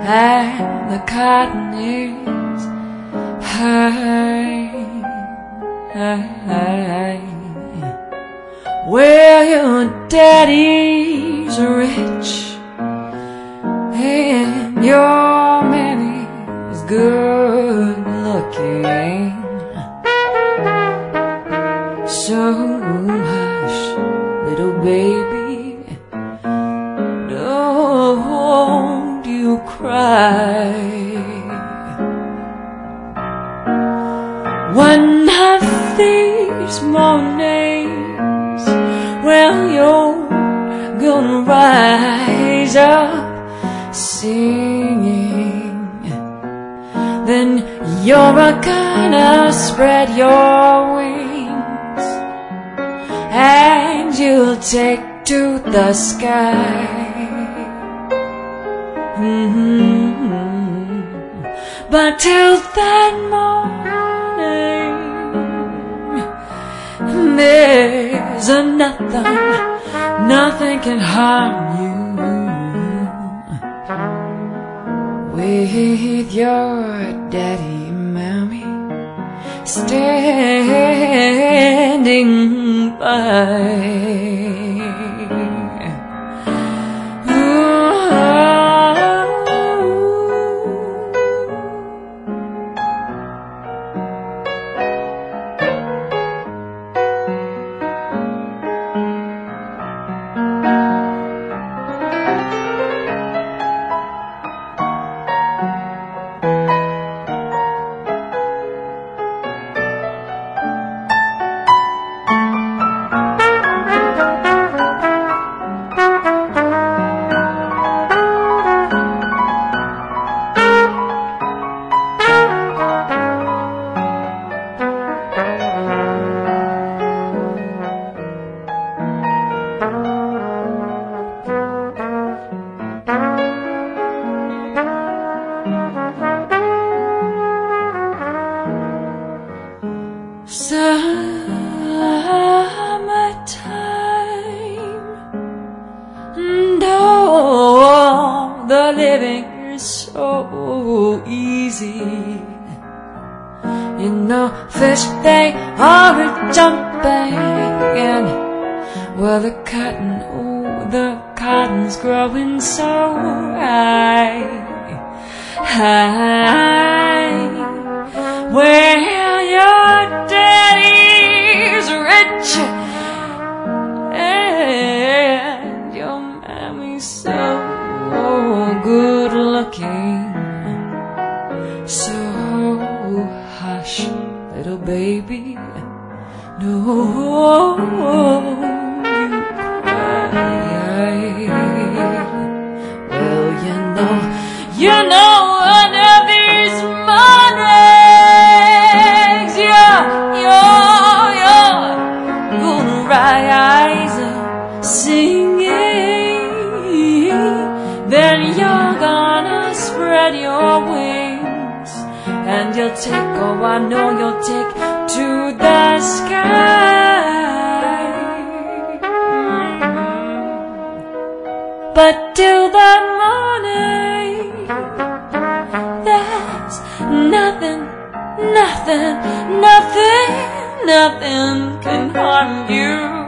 and the cotton is high. Well, your daddy's rich and your mammy's good looking. So hush, little baby, don't you cry. One of these mornings, well, you're gonna rise up singing. Then you're gonna spread your wings and you'll take to the sky. But till that morning, there's nothing can harm you. With your daddy, mommy standing by. Summertime, and oh, the living is so easy. You know, fish, they are jumping, and well, the cotton's growing so high. Well, your daddy's rich and your mommy's so good looking. So hush, little baby, no you cry. Well, you know one of these mornings you're gonna rise singing. Then you're gonna spread your wings and you'll take, oh, I know you'll take to the sky. But till that morning, there's nothing can harm you.